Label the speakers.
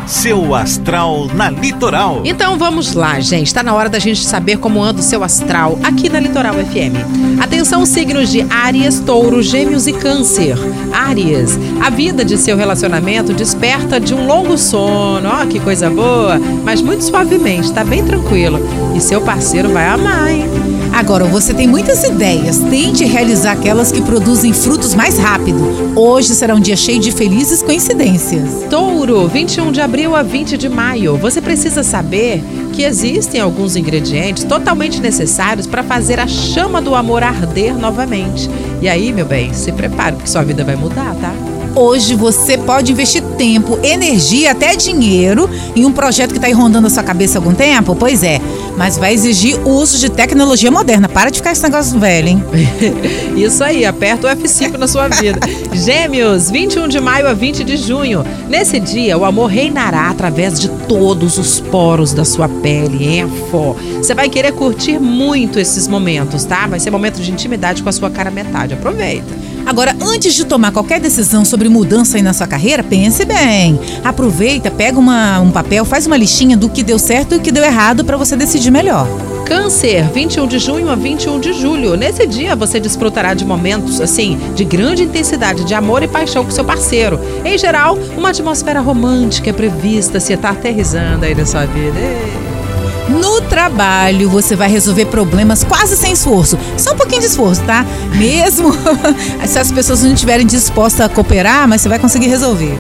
Speaker 1: Seu astral na Litoral.
Speaker 2: Então vamos lá, gente. Está na hora da gente saber como anda o seu astral aqui na Litoral FM. Atenção, signos de Áries, Touro, Gêmeos e Câncer. Áries, a vida de seu relacionamento desperta de um longo sono. Ó, que coisa boa, mas muito suavemente, tá bem tranquilo. E seu parceiro vai amar, hein?
Speaker 3: Agora, você tem muitas ideias. Tente realizar aquelas que produzem frutos mais rápido. Hoje será um dia cheio de felizes coincidências.
Speaker 2: Touro, 21 de abril a 20 de maio. Você precisa saber que existem alguns ingredientes totalmente necessários para fazer a chama do amor arder novamente. E aí, meu bem, se prepare, porque sua vida vai mudar, tá?
Speaker 3: Hoje você pode investir tempo, energia, até dinheiro em um projeto que está aí rondando a sua cabeça há algum tempo? Pois é, mas vai exigir o uso de tecnologia moderna. Para de ficar esse negócio velho, hein?
Speaker 2: Isso aí, aperta o F5 na sua vida. Gêmeos, 21 de maio a 20 de junho. Nesse dia, o amor reinará através de todos os poros da sua pele. Você vai querer curtir muito esses momentos, tá? Vai ser momento de intimidade com a sua cara metade. Aproveita.
Speaker 3: Agora, antes de tomar qualquer decisão sobre mudança aí na sua carreira, pense bem. Aproveita, pega um papel, faz uma listinha do que deu certo e o que deu errado para você decidir melhor.
Speaker 2: Câncer, 21 de junho a 21 de julho. Nesse dia, você desfrutará de momentos, assim, de grande intensidade de amor e paixão com seu parceiro. Em geral, uma atmosfera romântica é prevista, se está aterrissando aí na sua vida.
Speaker 3: No trabalho, você vai resolver problemas quase sem esforço. Só um pouquinho de esforço, tá? Mesmo se as pessoas não estiverem dispostas a cooperar, mas você vai conseguir resolver.